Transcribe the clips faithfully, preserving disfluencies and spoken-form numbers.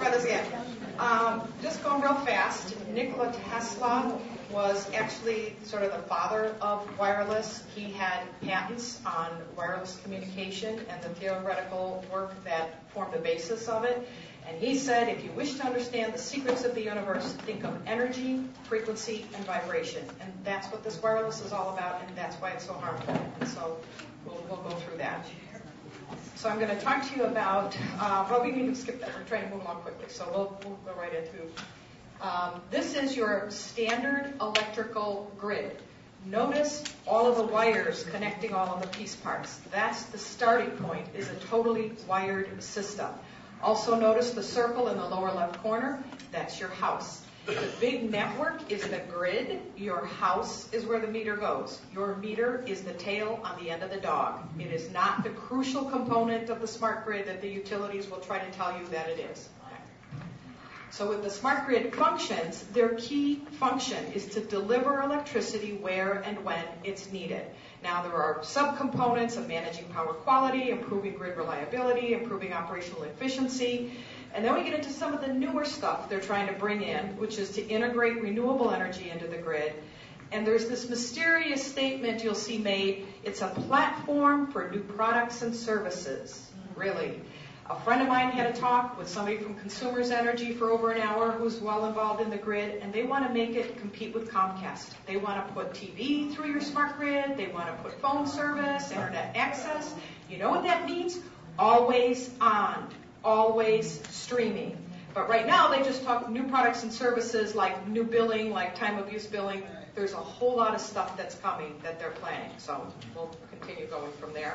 try this again. Um, just going real fast. Nikola Tesla was actually sort of the father of wireless. He had patents on wireless communication and the theoretical work that formed the basis of it. And he said, if you wish to understand the secrets of the universe, think of energy, frequency, and vibration. And that's what this wireless is all about, and that's why it's so harmful. And so we'll, we'll go through that. So I'm going to talk to you about, uh, well, we need to skip that. We're trying to move along quickly, so we'll, we'll go right into um, this is your standard electrical grid. Notice all of the wires connecting all of the piece parts. That's the starting point, is a totally wired system. Also notice the circle in the lower left corner. That's your house. The big network is the grid. Your house is where the meter goes. Your meter is the tail on the end of the dog. It is not the crucial component of the smart grid that the utilities will try to tell you that it is. So with the smart grid functions, their key function is to deliver electricity where and when it's needed. Now, there are subcomponents of managing power quality, improving grid reliability, improving operational efficiency. And then we get into some of the newer stuff they're trying to bring in, which is to integrate renewable energy into the grid. And there's this mysterious statement you'll see made, it's a platform for new products and services. Really. A friend of mine had a talk with somebody from Consumers Energy for over an hour who's well involved in the grid, and they want to make it compete with Comcast. They want to put T V through your smart grid. They want to put phone service, internet access. You know what that means? Always on, always streaming. But right now, they just talk new products and services like new billing, like time of use billing. There's a whole lot of stuff that's coming that they're planning. So we'll continue going from there.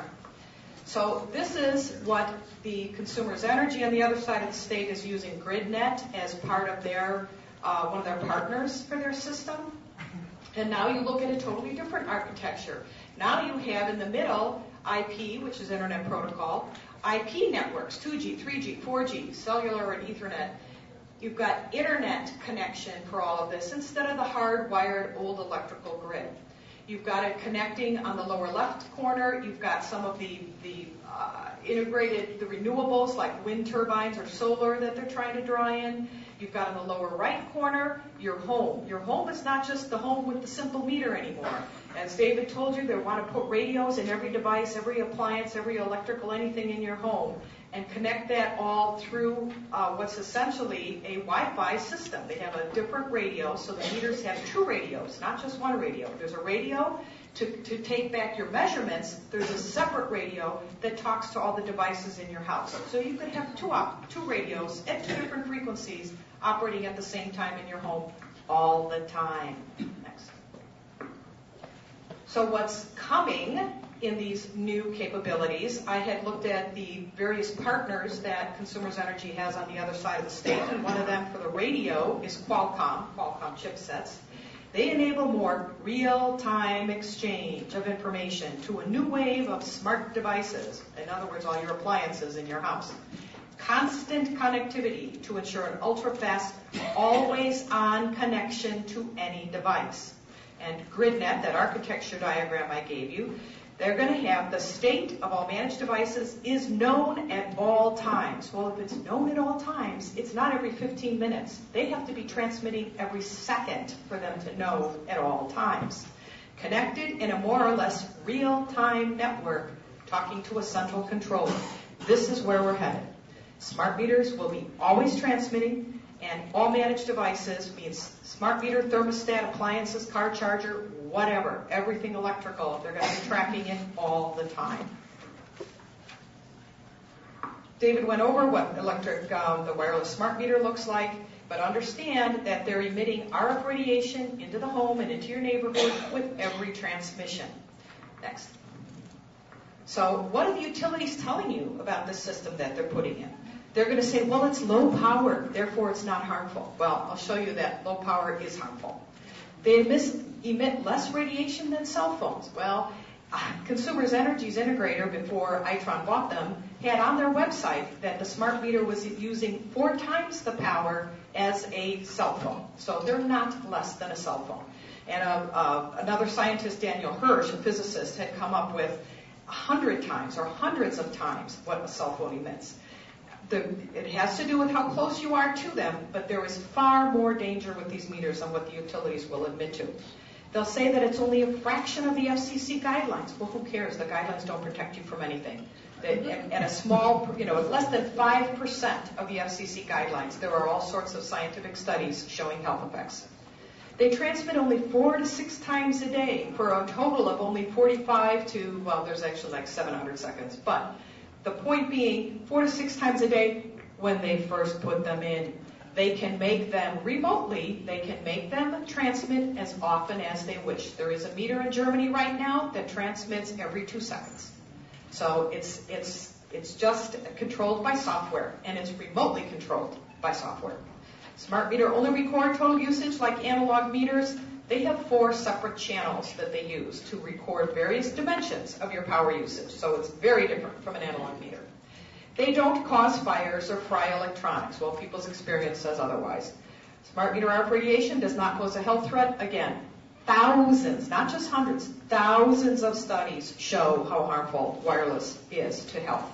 So this is what the Consumers Energy on the other side of the state is using GridNet as part of their, uh, one of their partners for their system. And now you look at a totally different architecture. Now you have in the middle I P, which is Internet Protocol, I P networks, two G, three G, four G, cellular and Ethernet. You've got Internet connection for all of this instead of the hardwired old electrical grid. You've got it connecting on the lower left corner. You've got some of the, the uh, integrated, the renewables like wind turbines or solar that they're trying to draw in. You've got in the lower right corner your home. Your home is not just the home with the simple meter anymore. As David told you, they want to put radios in every device, every appliance, every electrical anything in your home, and connect that all through uh, what's essentially a Wi-Fi system. They have a different radio, so the meters have two radios, not just one radio. There's a radio to, to take back your measurements. There's a separate radio that talks to all the devices in your house. So you could have two, op- two radios at two different frequencies operating at the same time in your home all the time. Next. So what's coming in these new capabilities, I had looked at the various partners that Consumers Energy has on the other side of the state, and one of them for the radio is Qualcomm, Qualcomm chipsets. They enable more real-time exchange of information to a new wave of smart devices, in other words, all your appliances in your house. Constant connectivity to ensure an ultra-fast, always-on connection to any device. And GridNet, that architecture diagram I gave you, they're going to have the state of all managed devices is known at all times. Well, if it's known at all times, it's not every fifteen minutes. They have to be transmitting every second for them to know at all times. Connected in a more or less real-time network, talking to a central controller. This is where we're headed. Smart meters will be always transmitting, and all managed devices means smart meter, thermostat, appliances, car charger, whatever, everything electrical, they're going to be tracking it all the time. David went over what electric, um, the wireless smart meter looks like, but understand that they're emitting R F radiation into the home and into your neighborhood with every transmission. Next. So what are the utilities telling you about this system that they're putting in? They're going to say, well, it's low power, therefore it's not harmful. Well, I'll show you that low power is harmful. They emit, emit less radiation than cell phones. Well, uh, Consumers Energy's integrator, before Itron bought them, had on their website that the smart meter was using four times the power as a cell phone. So they're not less than a cell phone. And uh, uh, another scientist, Daniel Hirsch, a physicist, had come up with a hundred times or hundreds of times what a cell phone emits. the, it has to do with how close you are to them, but there is far more danger with these meters than what the utilities will admit to. They'll say that it's only a fraction of the F C C guidelines. Well, who cares? The guidelines don't protect you from anything. That at a small, you know, less than five percent of the F C C guidelines, there are all sorts of scientific studies showing health effects. They transmit only four to six times a day for a total of only forty-five to, well, there's actually like seven hundred seconds. But the point being, four to six times a day when they first put them in. They can make them remotely, they can make them transmit as often as they wish. There is a meter in Germany right now that transmits every two seconds. So it's, it's, it's just controlled by software, and it's remotely controlled by software. Smart meter only record total usage like analog meters. They have four separate channels that they use to record various dimensions of your power usage. So it's very different from an analog meter. They don't cause fires or fry electronics. Well, people's experience says otherwise. Smart meter R F radiation does not pose a health threat. Again, thousands, not just hundreds, thousands of studies show how harmful wireless is to health.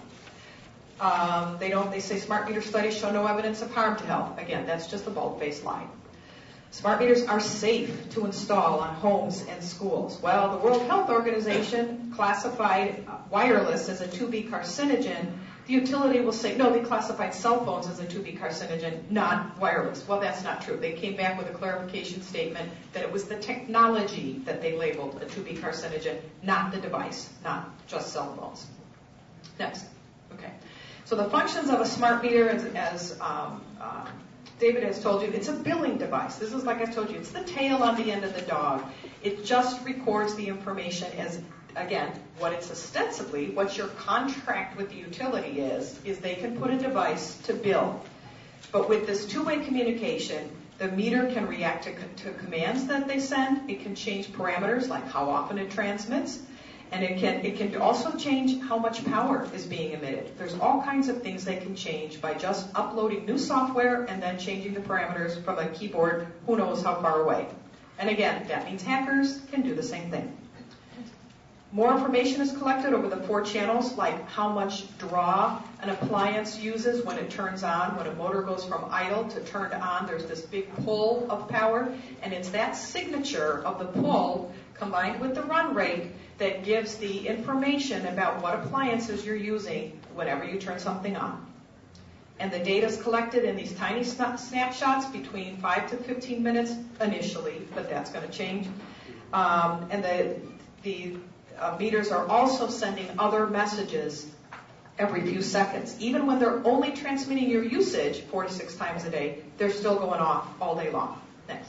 Um, they don't. They say smart meter studies show no evidence of harm to health. Again, that's just a bold-faced lie. Smart meters are safe to install on homes and schools. Well, the World Health Organization classified wireless as a two B carcinogen. The utility will say, no, they classified cell phones as a two B carcinogen, not wireless. Well, that's not true. They came back with a clarification statement that it was the technology that they labeled a two B carcinogen, not the device, not just cell phones. Next. Okay. So the functions of a smart meter, as, as um, uh, David has told you, it's a billing device. This is, like I told you, it's the tail on the end of the dog. It just records the information as, again, what it's ostensibly, what your contract with the utility is, is they can put a device to bill. But with this two-way communication, the meter can react to, to commands that they send. It can change parameters like how often it transmits. And it can, it can also change how much power is being emitted. There's all kinds of things they can change by just uploading new software and then changing the parameters from a keyboard who knows how far away. And again, that means hackers can do the same thing. More information is collected over the four channels, like how much draw an appliance uses when it turns on. When a motor goes from idle to turned on, there's this big pull of power, and it's that signature of the pull combined with the run rate that gives the information about what appliances you're using whenever you turn something on. And the data is collected in these tiny snapshots between five to fifteen minutes initially, but that's going to change. Um, and the, the uh, meters are also sending other messages every few seconds. Even when they're only transmitting your usage four to six times a day, they're still going off all day long. Next.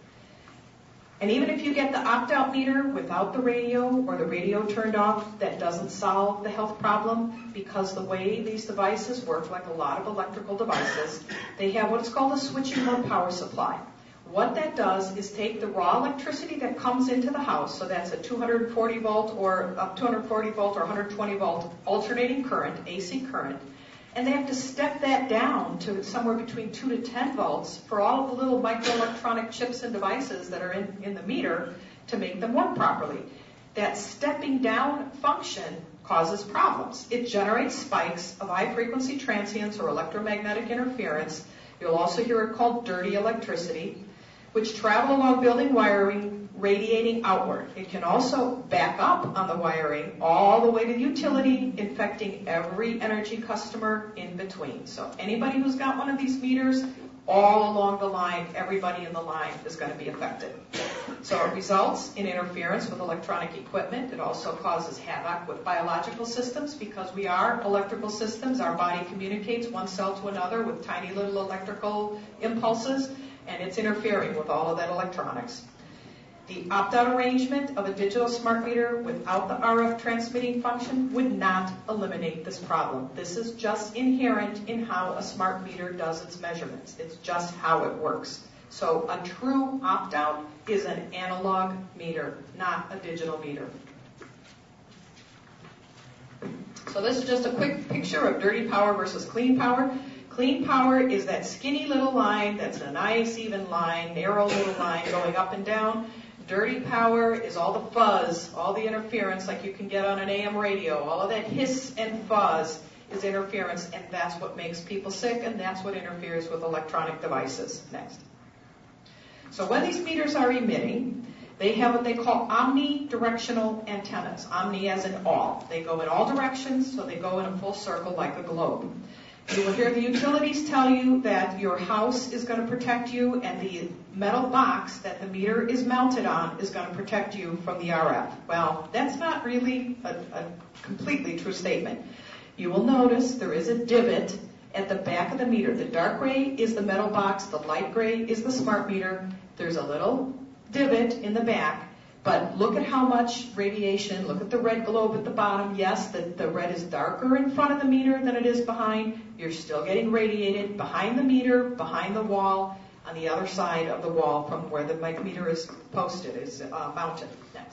And even if you get the opt-out meter without the radio or the radio turned off, that doesn't solve the health problem, because the way these devices work, like a lot of electrical devices, they have what's called a switching mode power supply. What that does is take the raw electricity that comes into the house, so that's a two hundred forty volt or uh, two hundred forty volt or one hundred twenty volt alternating current, A C current, and they have to step that down to somewhere between two to ten volts for all of the little microelectronic chips and devices that are in, in the meter to make them work properly. That stepping down function causes problems. It generates spikes of high-frequency transients or electromagnetic interference. You'll also hear it called dirty electricity, which travel along building wiring, radiating outward. It can also back up on the wiring all the way to the utility, infecting every energy customer in between. So anybody who's got one of these meters, all along the line, everybody in the line is going to be affected. So it results in interference with electronic equipment. It also causes havoc with biological systems, because we are electrical systems. Our body communicates one cell to another with tiny little electrical impulses, and it's interfering with all of that electronics. The opt-out arrangement of a digital smart meter without the R F transmitting function would not eliminate this problem. This is just inherent in how a smart meter does its measurements. It's just how it works. So a true opt-out is an analog meter, not a digital meter. So this is just a quick picture of dirty power versus clean power. Clean power is that skinny little line that's a nice even line, narrow little line going up and down. Dirty power is all the fuzz, all the interference like you can get on an A M radio, all of that hiss and fuzz. is interference, and that's what makes people sick, and that's what interferes with electronic devices. Next. So when these meters are emitting, they have what they call omnidirectional antennas. Omni as in all. They go in all directions, so they go in a full circle like a globe. You will hear the utilities tell you that your house is going to protect you, and the metal box that the meter is mounted on is going to protect you from the R F. Well, that's not really a, a completely true statement. You will notice there is a divot at the back of the meter. The dark gray is the metal box, the light gray is the smart meter. There's a little divot in the back, but look at how much radiation, look at the red globe at the bottom. Yes, the, the red is darker in front of the meter than it is behind. You're still getting radiated behind the meter, behind the wall, on the other side of the wall from where the meter is posted, is uh, mounted. Next.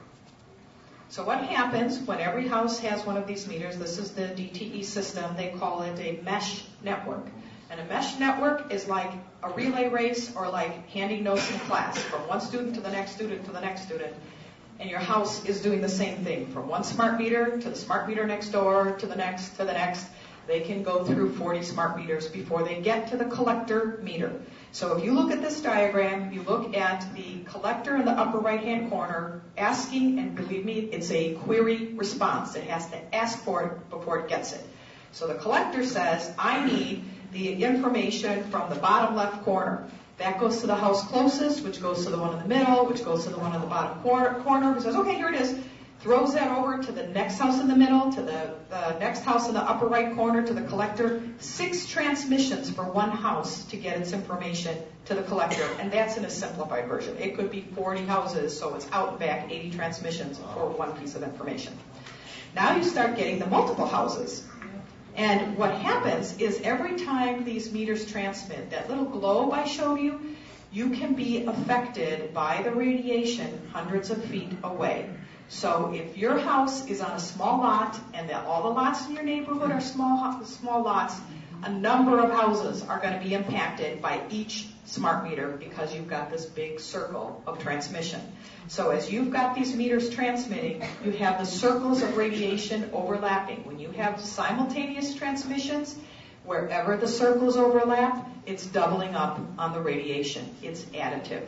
So what happens when every house has one of these meters? This is the D T E system. They call it a mesh network. And a mesh network is like a relay race or like handing notes in class from one student to the next student to the next student. And your house is doing the same thing from one smart meter to the smart meter next door to the next to the next. They can go through forty smart meters before they get to the collector meter. So if you look at this diagram, you look at the collector in the upper right-hand corner asking, and believe me, it's a query response. It has to ask for it before it gets it. So the collector says, I need the information from the bottom left corner. That goes to the house closest, which goes to the one in the middle, which goes to the one in the bottom cor- corner, who says, okay, here it is. Throws that over to the next house in the middle, to the, the next house in the upper right corner, to the collector. Six transmissions for one house to get its information to the collector, and that's in a simplified version. It could be forty houses, so it's out and back, eighty transmissions for one piece of information. Now you start getting the multiple houses. And what happens is every time these meters transmit, that little globe I showed you, you can be affected by the radiation hundreds of feet away. So if your house is on a small lot and that all the lots in your neighborhood are small small lots, a number of houses are going to be impacted by each smart meter because you've got this big circle of transmission. So as you've got these meters transmitting, you have the circles of radiation overlapping. When you have simultaneous transmissions, wherever the circles overlap, it's doubling up on the radiation. It's additive.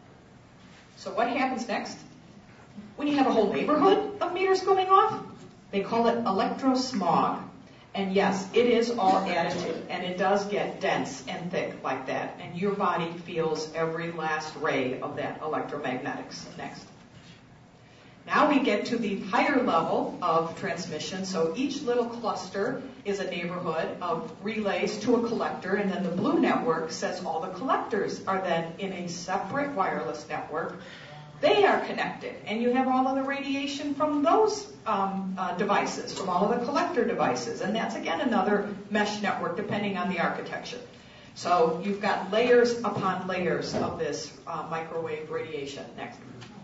So what happens next? When you have a whole neighborhood of meters going off, they call it electrosmog. And yes, it is all additive, and it does get dense and thick like that, and your body feels every last ray of that electromagnetics. Next. Now we get to the higher level of transmission. So each little cluster is a neighborhood of relays to a collector, and then the blue network says all the collectors are then in a separate wireless network. They are connected, and you have all of the radiation from those um, uh, devices, from all of the collector devices, and that's, again, another mesh network depending on the architecture. So you've got layers upon layers of this uh, microwave radiation. Next.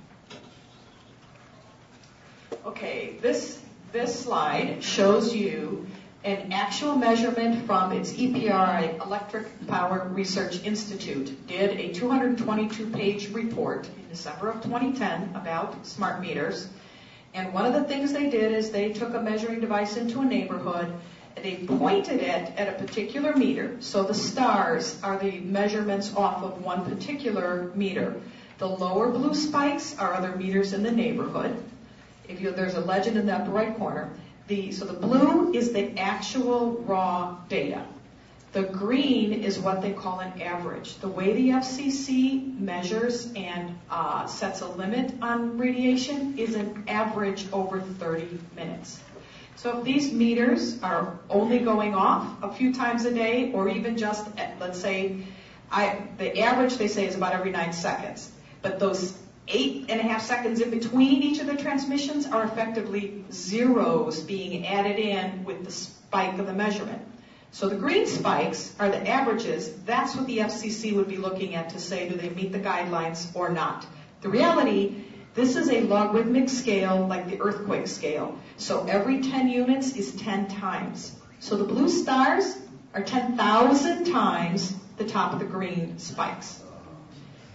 Okay, this, this slide shows you an actual measurement from its E P R I, Electric Power Research Institute, did a two hundred twenty-two page report in December of twenty ten about smart meters. And one of the things they did is they took a measuring device into a neighborhood, and they pointed it at a particular meter. So the stars are the measurements off of one particular meter. The lower blue spikes are other meters in the neighborhood. If you, there's a legend in the upper right corner. The, so the blue is the actual raw data. The green is what they call an average. The way the F C C measures and uh, sets a limit on radiation is an average over thirty minutes. So if these meters are only going off a few times a day, or even just, at, let's say, I, the average they say is about every nine seconds, but those eight and a half seconds in between each of the transmissions are effectively zeros being added in with the spike of the measurement. So the green spikes are the averages. That's what the F C C would be looking at to say, do they meet the guidelines or not? The reality, this is a logarithmic scale like the earthquake scale. So every ten units is ten times. So the blue stars are ten thousand times the top of the green spikes.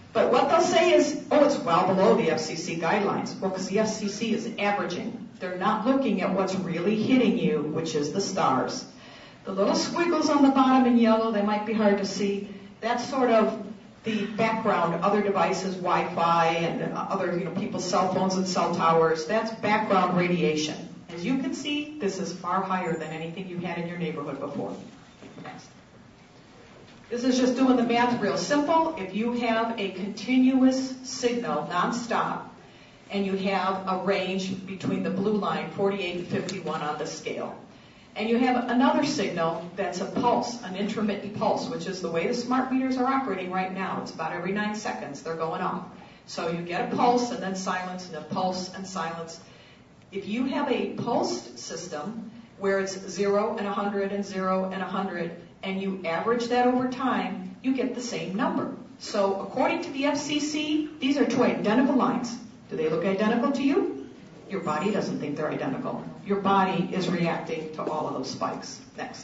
But what they'll say is, oh, it's well below the F C C guidelines. Well, because the F C C is averaging. They're not looking at what's really hitting you, which is the stars. The little squiggles on the bottom in yellow, they might be hard to see. That's sort of the background, other devices, Wi-Fi, and other, you know, people's cell phones and cell towers. That's background radiation. As you can see, this is far higher than anything you had in your neighborhood before. Next. This is just doing the math real simple. If you have a continuous signal, nonstop, and you have a range between the blue line, forty-eight and fifty-one on the scale, and you have another signal that's a pulse, an intermittent pulse, which is the way the smart meters are operating right now. It's about every nine seconds they're going off. So you get a pulse and then silence, and a pulse and silence. If you have a pulsed system where it's zero and one hundred and zero and one hundred, and you average that over time, you get the same number. So according to the F C C, these are two identical lines. Do they look identical to you? Your body doesn't think they're identical. Your body is reacting to all of those spikes. Next.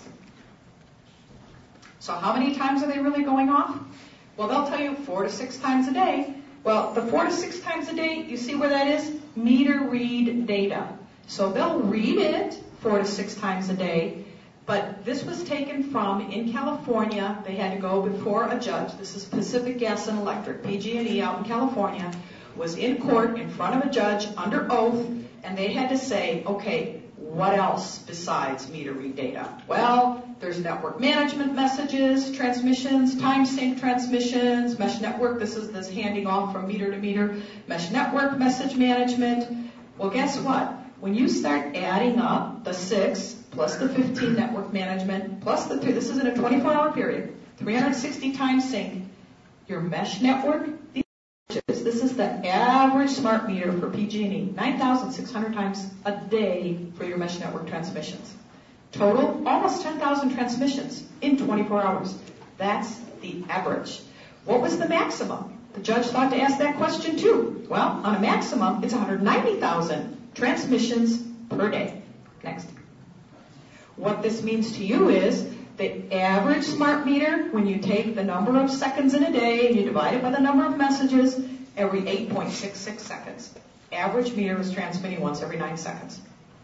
So how many times are they really going off? Well, they'll tell you four to six times a day. Well, the four to six times a day, you see where that is? Meter read data. So they'll read it four to six times a day. But this was taken from, in California, they had to go before a judge. This is Pacific Gas and Electric, P G and E out in California, was in court in front of a judge under oath, and they had to say, okay, what else besides meter read data? Well, there's network management messages, transmissions, time sync transmissions, mesh network. This is this handing off from meter to meter, mesh network message management. Well, guess what? When you start adding up the six plus the fifteen network management plus the three, this is in a twenty-four hour period, three hundred sixty time sync, your mesh network, this is the average smart meter for P G and E, nine thousand six hundred times a day for your mesh network transmissions. Total, almost ten thousand transmissions in twenty-four hours. That's the average. What was the maximum? The judge thought to ask that question too. Well, on a maximum, it's one hundred ninety thousand transmissions per day. Next. What this means to you is the average smart meter, when you take the number of seconds in a day and you divide it by the number of messages, every eight point six six seconds. Average meter is transmitting once every nine seconds.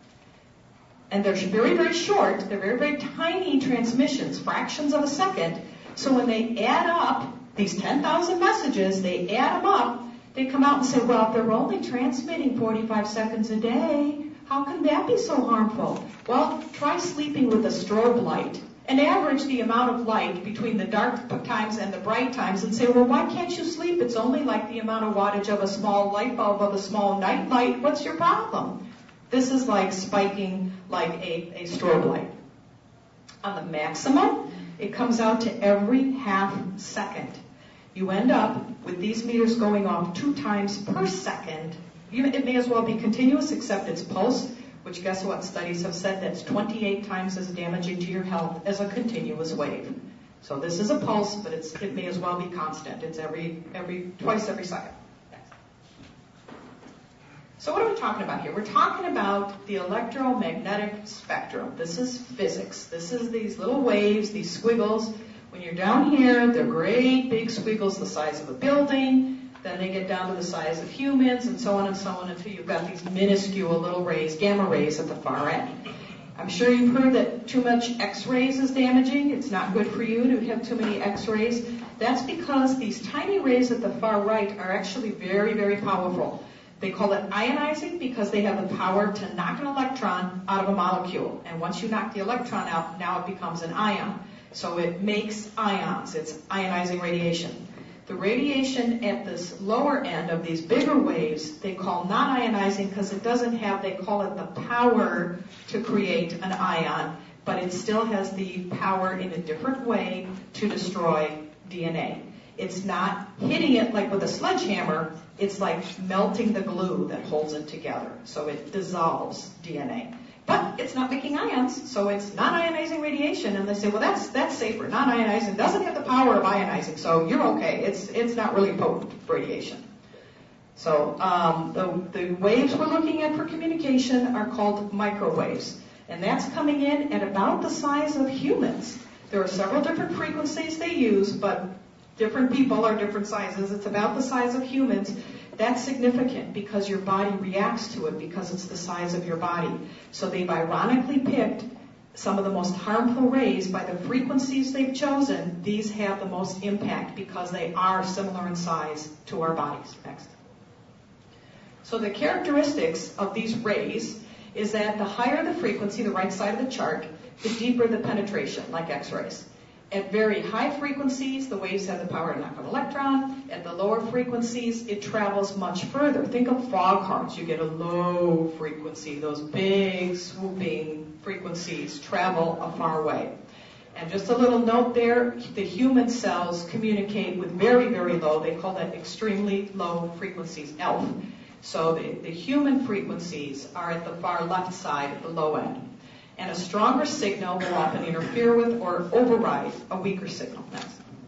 And they're very, very short. They're very, very tiny transmissions, fractions of a second. So when they add up these ten thousand messages, they add them up, they come out and say, well, if they're only transmitting forty-five seconds a day, how can that be so harmful? Well, try sleeping with a strobe light and average the amount of light between the dark times and the bright times and say, well, why can't you sleep? It's only like the amount of wattage of a small light bulb of a small night light. What's your problem? This is like spiking like a, a strobe light. On the maximum, it comes out to every half second. You end up with these meters going off two times per second. It may as well be continuous, except it's pulsed, which guess what? Studies have said that's twenty-eight times as damaging to your health as a continuous wave. So this is a pulse, but it's, it may as well be constant. It's every, every, twice every second. So what are we talking about here? We're talking about the electromagnetic spectrum. This is physics. This is these little waves, these squiggles. When you're down here, they're great big squiggles the size of a building. Then they get down to the size of humans, and so on and so on, until you've got these minuscule little rays, gamma rays at the far end. I'm sure you've heard that too much X-rays is damaging. It's not good for you to have too many X-rays. That's because these tiny rays at the far right are actually very, very powerful. They call it ionizing because they have the power to knock an electron out of a molecule. And once you knock the electron out, now it becomes an ion. So it makes ions. It's ionizing radiation. The radiation at this lower end of these bigger waves, they call non-ionizing because it doesn't have, they call it the power to create an ion, but it still has the power in a different way to destroy D N A. It's not hitting it like with a sledgehammer, it's like melting the glue that holds it together. So it dissolves D N A. But it's not making ions, so it's non-ionizing radiation. And they say, well, that's that's safer. Non-ionizing doesn't have the power of ionizing, so you're okay. It's it's not really potent radiation. So um, the, the waves we're looking at for communication are called microwaves. And that's coming in at about the size of humans. There are several different frequencies they use, but different people are different sizes. It's about the size of humans. That's significant because your body reacts to it because it's the size of your body. So they've ironically picked some of the most harmful rays by the frequencies they've chosen. These have the most impact because they are similar in size to our bodies. Next. So the characteristics of these rays is that the higher the frequency, the right side of the chart, the deeper the penetration, like X-rays. At very high frequencies, the waves have the power to knock out an electron. At the lower frequencies, it travels much further. Think of foghorns. You get a low frequency. Those big, swooping frequencies travel a far way. And just a little note there, the human cells communicate with very, very low. They call that extremely low frequencies, E L F. So the, the human frequencies are at the far left side, at the low end. And a stronger signal will often interfere with or override a weaker signal. Next.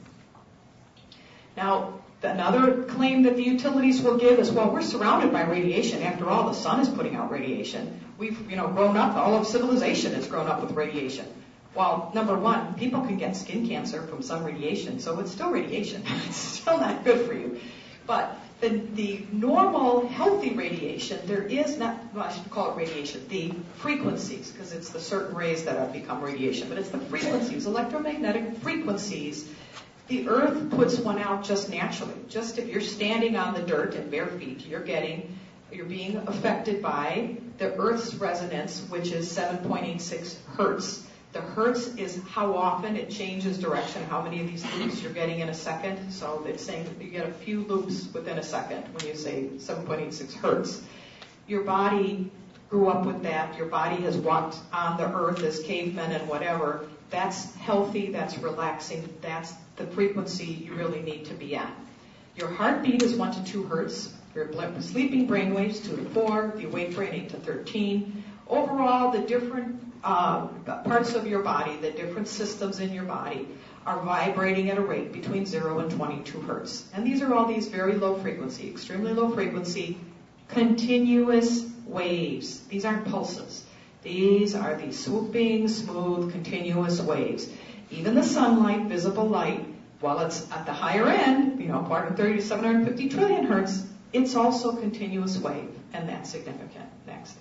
Now, another claim that the utilities will give is, well, we're surrounded by radiation. After all, the sun is putting out radiation. We've, you know, grown up, all of civilization has grown up with radiation. Well, number one, people can get skin cancer from sun radiation, so it's still radiation. It's still not good for you. But the, the normal, healthy radiation, there is not, well, I should call it radiation, the frequencies, because it's the certain rays that have become radiation, but it's the frequencies, electromagnetic frequencies. The Earth puts one out just naturally. Just if you're standing on the dirt in bare feet, you're getting, you're being affected by the Earth's resonance, which is seven point eight six hertz. The hertz is how often it changes direction, how many of these loops you're getting in a second. So it's saying you get a few loops within a second when you say seven point eight six hertz. Your body grew up with that. Your body has walked on the earth as cavemen and whatever. That's healthy, that's relaxing, that's the frequency you really need to be at. Your heartbeat is one to two hertz. Your sleeping brain waves, two to four. The awake brain, eight to thirteen. Overall, the different uh, parts of your body, the different systems in your body, are vibrating at a rate between zero and twenty-two hertz. And these are all these very low frequency, extremely low frequency, continuous waves. These aren't pulses. These are these swooping, smooth, continuous waves. Even the sunlight, visible light, while it's at the higher end, you know, four hundred thirty to seven hundred fifty trillion hertz, it's also continuous wave, and that's significant. Next.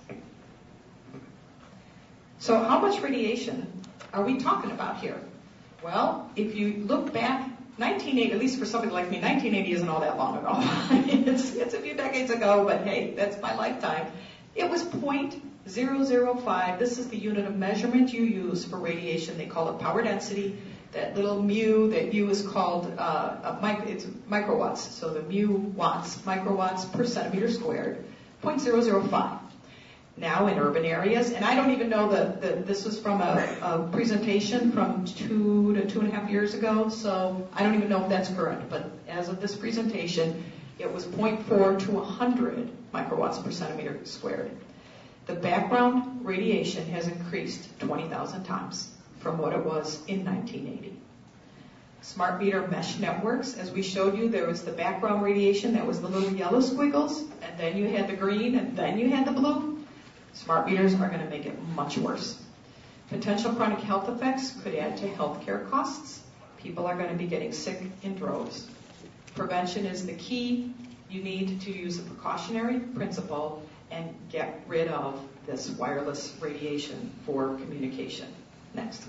So how much radiation are we talking about here? Well, if you look back, nineteen eighty, at least for somebody like me, nineteen eighty isn't all that long ago. it's, it's a few decades ago, but hey, that's my lifetime. It was zero point zero zero five. This is the unit of measurement you use for radiation. They call it power density. That little mu, that mu is called, uh, a mic- it's microwatts. So the mu watts, microwatts per centimeter squared, zero point zero zero five. Now in urban areas, and I don't even know that, that this was from a, a presentation from two to two and a half years ago, so I don't even know if that's correct. But as of this presentation, it was zero point four to one hundred microwatts per centimeter squared. The background radiation has increased twenty thousand times from what it was in nineteen eighty. Smart meter mesh networks, as we showed you, there was the background radiation, that was the little yellow squiggles, and then you had the green, and then you had the blue. Smart meters are going to make it much worse. Potential chronic health effects could add to healthcare costs. People are going to be getting sick in droves. Prevention is the key. You need to use a precautionary principle and get rid of this wireless radiation for communication. Next.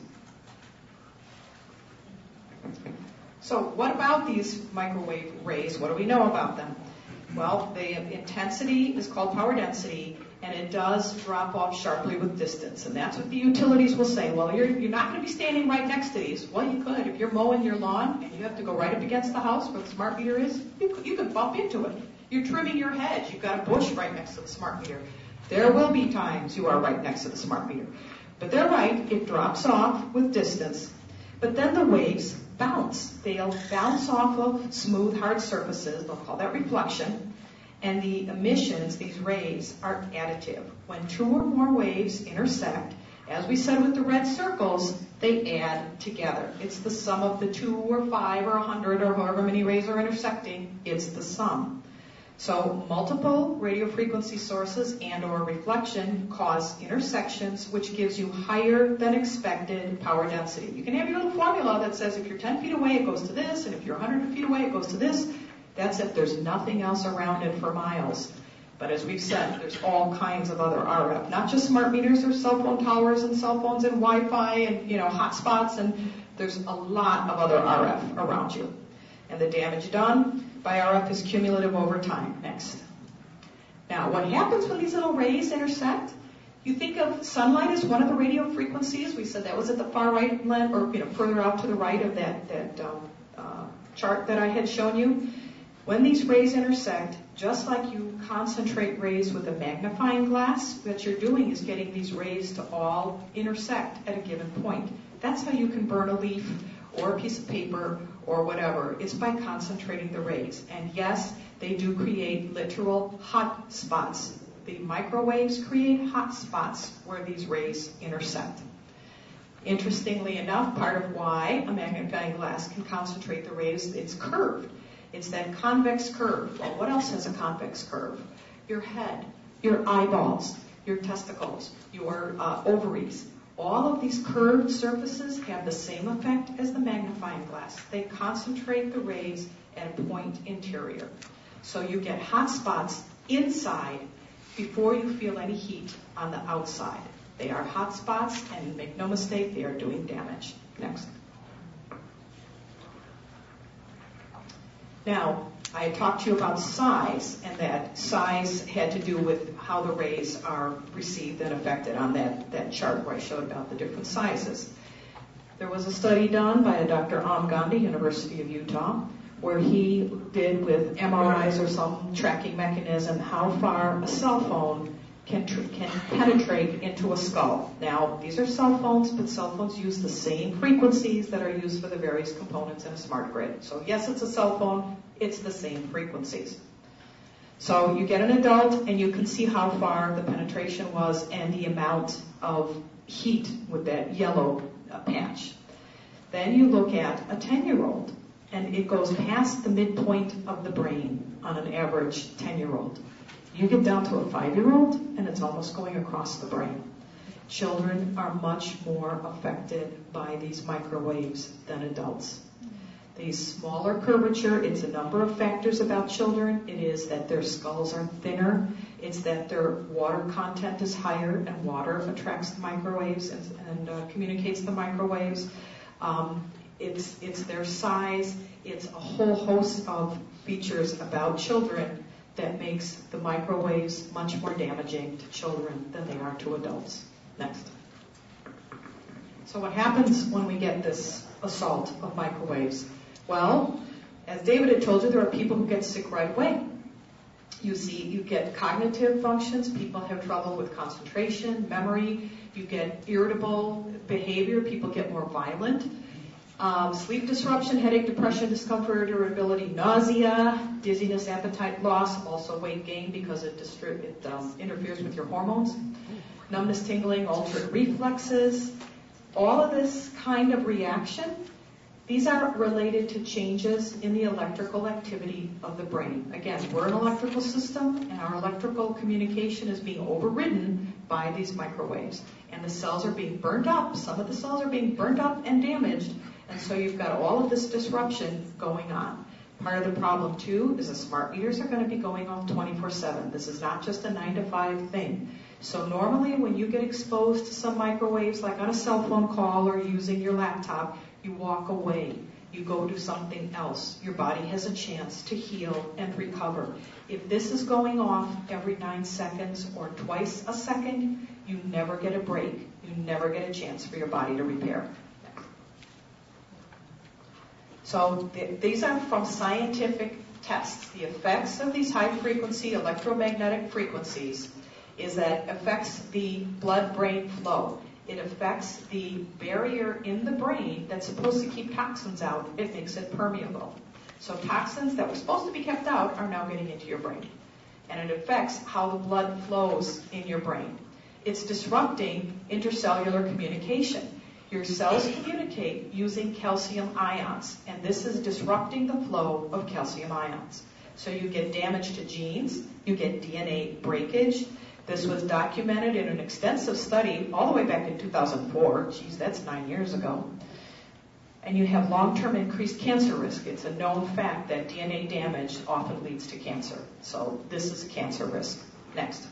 So what about these microwave rays? What do we know about them? Well, the intensity is called power density, and it does drop off sharply with distance. And that's what the utilities will say. Well, you're, you're not going to be standing right next to these. Well, you could. If you're mowing your lawn and you have to go right up against the house where the smart meter is, you could, you could bump into it. You're trimming your hedge. You've got a bush right next to the smart meter. There will be times you are right next to the smart meter. But they're right. It drops off with distance. But then the waves bounce. They'll bounce off of smooth, hard surfaces. They'll call that reflection. And the emissions, these rays, are additive. When two or more waves intersect, as we said with the red circles, they add together. It's the sum of the two or five or a hundred or however many rays are intersecting. It's the sum. So multiple radio frequency sources and or reflection cause intersections, which gives you higher than expected power density. You can have your little formula that says if you're ten feet away, it goes to this, and if you're one hundred feet away, it goes to this. That's if there's nothing else around it for miles. But as we've said, there's all kinds of other R F, not just smart meters. There's cell phone towers and cell phones and Wi-Fi and, you know, hotspots, and there's a lot of other R F around you. And the damage done by R F is cumulative over time. Next. Now, what happens when these little rays intersect? You think of sunlight as one of the radio frequencies. We said that was at the far right, or you know, further out to the right of that that um, uh, chart that I had shown you. When these rays intersect, just like you concentrate rays with a magnifying glass, what you're doing is getting these rays to all intersect at a given point. That's how you can burn a leaf or a piece of paper or whatever. It's by concentrating the rays. And yes, they do create literal hot spots. The microwaves create hot spots where these rays intersect. Interestingly enough, part of why a magnifying glass can concentrate the rays, it's curved. It's that convex curve. Well, what else has a convex curve? Your head, your eyeballs, your testicles, your uh, ovaries. All of these curved surfaces have the same effect as the magnifying glass. They concentrate the rays at a point interior. So you get hot spots inside before you feel any heat on the outside. They are hot spots, and make no mistake, they are doing damage. Next. Now, I had talked to you about size, and that size had to do with how the rays are received and affected on that, that chart where I showed about the different sizes. There was a study done by a Doctor Am Gandhi, University of Utah, where he did with M R Is or some tracking mechanism how far a cell phone can, tr- can penetrate into a skull. Now, these are cell phones, but cell phones use the same frequencies that are used for the various components in a smart grid. So yes, it's a cell phone, it's the same frequencies. So you get an adult and you can see how far the penetration was and the amount of heat with that yellow uh, patch. Then you look at a ten-year-old, and it goes past the midpoint of the brain on an average ten-year-old. You get down to a five-year-old, and it's almost going across the brain. Children are much more affected by these microwaves than adults. The smaller curvature, it's a number of factors about children. It is that their skulls are thinner. It's that their water content is higher, and water attracts the microwaves and, and uh, communicates the microwaves. Um, it's, it's their size. It's a whole host of features about children that makes the microwaves much more damaging to children than they are to adults. Next. So what happens when we get this assault of microwaves? Well, as David had told you, there are people who get sick right away. You see, you get cognitive functions. People have trouble with concentration, memory. You get irritable behavior. People get more violent. Um, sleep disruption, headache, depression, discomfort, irritability, nausea, dizziness, appetite loss, also weight gain because it, distri- it um, interferes with your hormones, numbness, tingling, altered reflexes. All of this kind of reaction, these are related to changes in the electrical activity of the brain. Again, we're an electrical system, and our electrical communication is being overridden by these microwaves. And the cells are being burned up. Some of the cells are being burned up and damaged. And so you've got all of this disruption going on. Part of the problem, too, is the smart meters are going to be going off twenty-four seven. This is not just a nine to five thing. So normally when you get exposed to some microwaves, like on a cell phone call or using your laptop, you walk away. You go do something else. Your body has a chance to heal and recover. If this is going off every nine seconds or twice a second, you never get a break. You never get a chance for your body to repair. So th- these are from scientific tests. The effects of these high-frequency electromagnetic frequencies is that affects the blood-brain flow. It affects the barrier in the brain that's supposed to keep toxins out. It makes it permeable. So toxins that were supposed to be kept out are now getting into your brain. And it affects how the blood flows in your brain. It's disrupting intercellular communication. Your cells communicate using calcium ions, and this is disrupting the flow of calcium ions. So you get damage to genes, you get D N A breakage. This was documented in an extensive study all the way back in two thousand four. Geez, that's nine years ago. And you have long-term increased cancer risk. It's a known fact that D N A damage often leads to cancer. So this is a cancer risk. Next.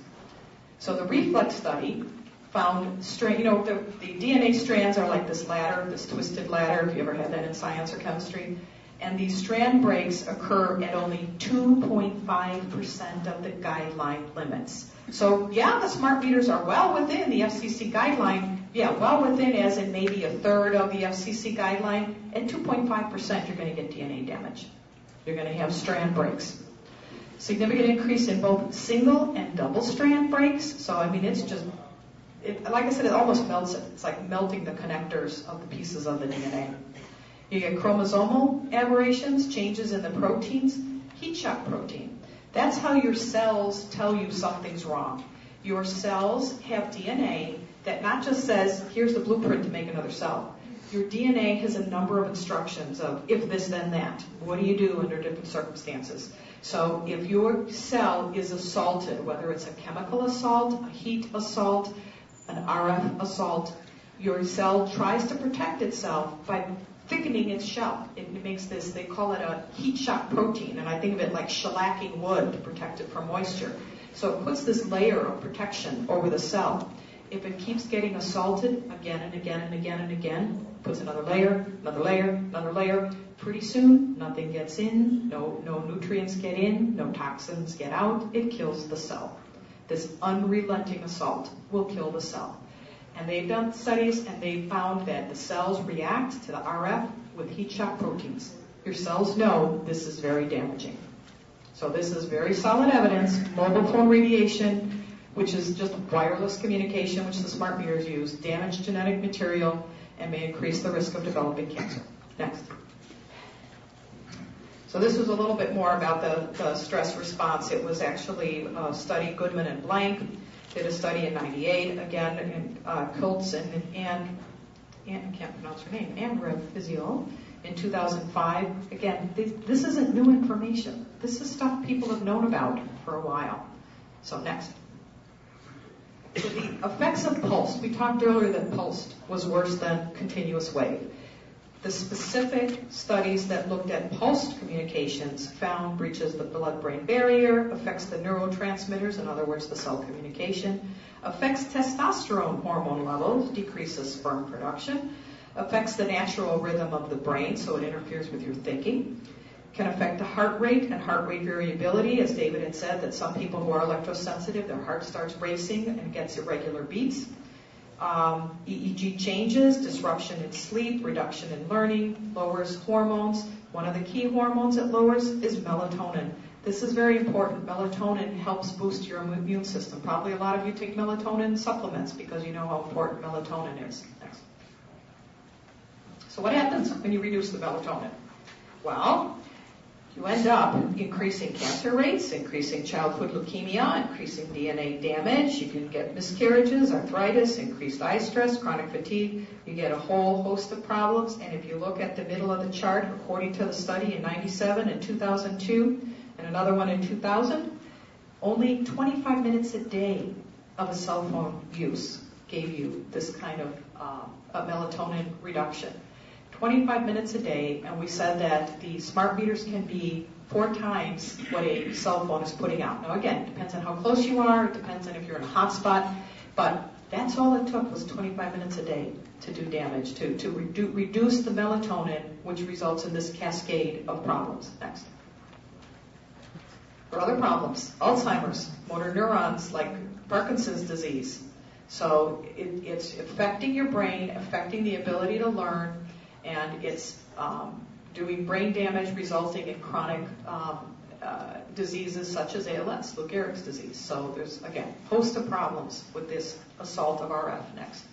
So the reflex study found, strand, you know, the, the D N A strands are like this ladder, this twisted ladder, if you ever had that in science or chemistry. And these strand breaks occur at only two point five percent of the guideline limits. So, yeah, the smart meters are well within the F C C guideline. Yeah, well within, as in maybe a third of the F C C guideline. At two point five percent, you're going to get D N A damage. You're going to have strand breaks. Significant increase in both single and double strand breaks. So, I mean, it's just, it, like I said, it almost melts it. It's like melting the connectors of the pieces of the D N A. You get chromosomal aberrations, changes in the proteins, heat shock protein. That's how your cells tell you something's wrong. Your cells have D N A that not just says, here's the blueprint to make another cell. Your D N A has a number of instructions of if this, then that. What do you do under different circumstances? So if your cell is assaulted, whether it's a chemical assault, a heat assault, an R F assault, your cell tries to protect itself by thickening its shell. It makes this, they call it a heat shock protein, and I think of it like shellacking wood to protect it from moisture. So it puts this layer of protection over the cell. If it keeps getting assaulted again and again and again and again, puts another layer, another layer, another layer, pretty soon nothing gets in, no, no nutrients get in, no toxins get out, it kills the cell. This unrelenting assault will kill the cell. And they've done studies, and they found that the cells react to the R F with heat shock proteins. Your cells know this is very damaging. So this is very solid evidence. Mobile phone radiation, which is just wireless communication, which the smart meters use, damage genetic material, and may increase the risk of developing cancer. Next. So this was a little bit more about the, the stress response. It was actually a study, Goodman and Blank did a study in ninety-eight, again, in uh, Kultz and, and, and I can't pronounce her name, and Rev in two thousand five. Again, this, this isn't new information. This is stuff people have known about for a while. So next. So the effects of pulse. We talked earlier that pulse was worse than continuous wave. The specific studies that looked at pulsed communications found breaches the blood-brain barrier, affects the neurotransmitters, in other words, the cell communication, affects testosterone hormone levels, decreases sperm production, affects the natural rhythm of the brain, so it interferes with your thinking, can affect the heart rate and heart rate variability, as David had said, that some people who are electrosensitive, their heart starts racing and gets irregular beats. Um, E E G changes, disruption in sleep, reduction in learning, lowers hormones. One of the key hormones it lowers is melatonin. This is very important. Melatonin helps boost your immune system. Probably a lot of you take melatonin supplements because you know how important melatonin is. Next. So what happens when you reduce the melatonin? Well, you end up increasing cancer rates, increasing childhood leukemia, increasing D N A damage. You can get miscarriages, arthritis, increased eye stress, chronic fatigue. You get a whole host of problems. And if you look at the middle of the chart, according to the study in ninety-seven and two thousand two, and another one in two thousand, only twenty-five minutes a day of a cell phone use gave you this kind of uh, a melatonin reduction. twenty-five minutes a day, and we said that the smart meters can be four times what a cell phone is putting out. Now again, it depends on how close you are, it depends on if you're in a hot spot, but that's all it took was twenty-five minutes a day to do damage, to, to redu- reduce the melatonin, which results in this cascade of problems. Next. For other problems, Alzheimer's, motor neurons like Parkinson's disease. So it, it's affecting your brain, affecting the ability to learn, and it's um, doing brain damage resulting in chronic um, uh, diseases such as A L S, Lou Gehrig's disease. So there's, again, a host of problems with this assault of R F. Next.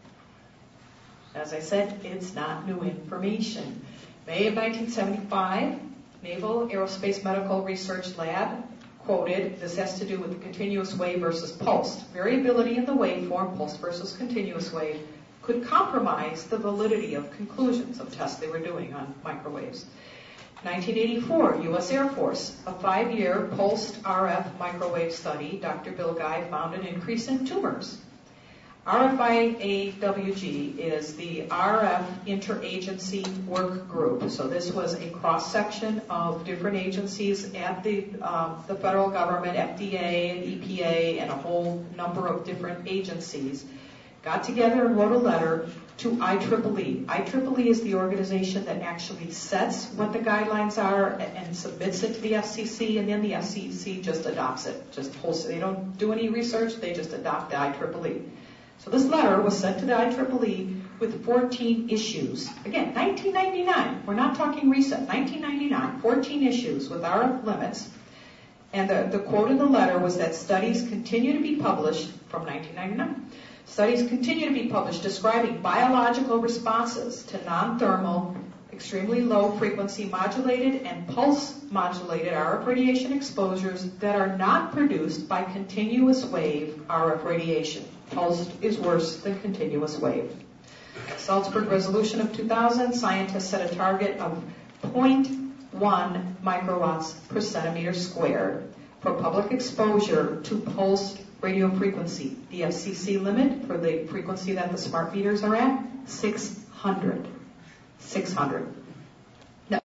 As I said, it's not new information. May of nineteen seventy-five, Naval Aerospace Medical Research Lab quoted, this has to do with the continuous wave versus pulsed. Variability in the waveform, pulsed versus continuous wave, could compromise the validity of conclusions of tests they were doing on microwaves. nineteen eighty-four, U S Air Force, a five-year pulsed R F microwave study, Doctor Bill Guy found an increase in tumors. R F I A W G is the R F Interagency Work Group. So this was a cross-section of different agencies at the, uh, the federal government, F D A and E P A, and a whole number of different agencies, got together and wrote a letter to I triple E. I triple E is the organization that actually sets what the guidelines are and, and submits it to the F C C, and then the F C C just adopts it. Just wholesale. They don't do any research, they just adopt the I triple E. So this letter was sent to the I triple E with fourteen issues. Again, nineteen ninety-nine. We're not talking recent. nineteen ninety-nine. fourteen issues with R F limits. And the, the quote in the letter was that studies continue to be published from nineteen ninety-nine. Studies continue to be published describing biological responses to non-thermal, extremely low frequency modulated and pulse modulated R F radiation exposures that are not produced by continuous wave R F radiation. Pulsed is worse than continuous wave. Salzburg resolution of two thousand, scientists set a target of zero point one microwatts per centimeter squared for public exposure to pulsed radio frequency. The F C C limit for the frequency that the smart meters are at, six hundred. six hundred. Now,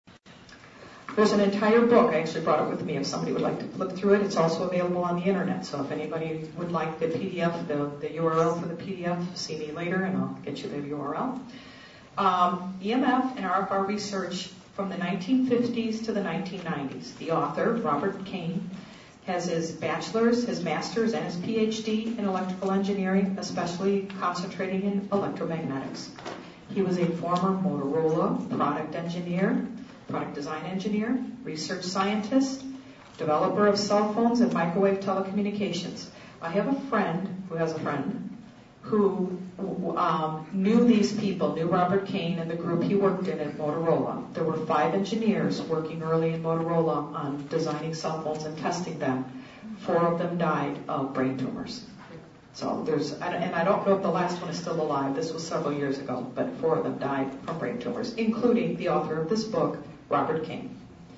there's an entire book. I actually brought it with me if somebody would like to flip through it. It's also available on the internet. So if anybody would like the P D F, the, the U R L for the P D F, see me later and I'll get you the U R L. Um, E M F and R F R research from the nineteen fifties to the nineteen nineties. The author, Robert Kane, has his bachelor's, his master's, and his P H D in electrical engineering, especially concentrating in electromagnetics. He was a former Motorola product engineer, product design engineer, research scientist, developer of cell phones and microwave telecommunications. I have a friend who has a friend who um, knew these people, knew Robert Kane and the group he worked in at Motorola. There were five engineers working early in Motorola on designing cell phones and testing them. Four of them died of brain tumors. So there's, and I don't know if the last one is still alive. This was several years ago, but four of them died from brain tumors, including the author of this book, Robert Kane.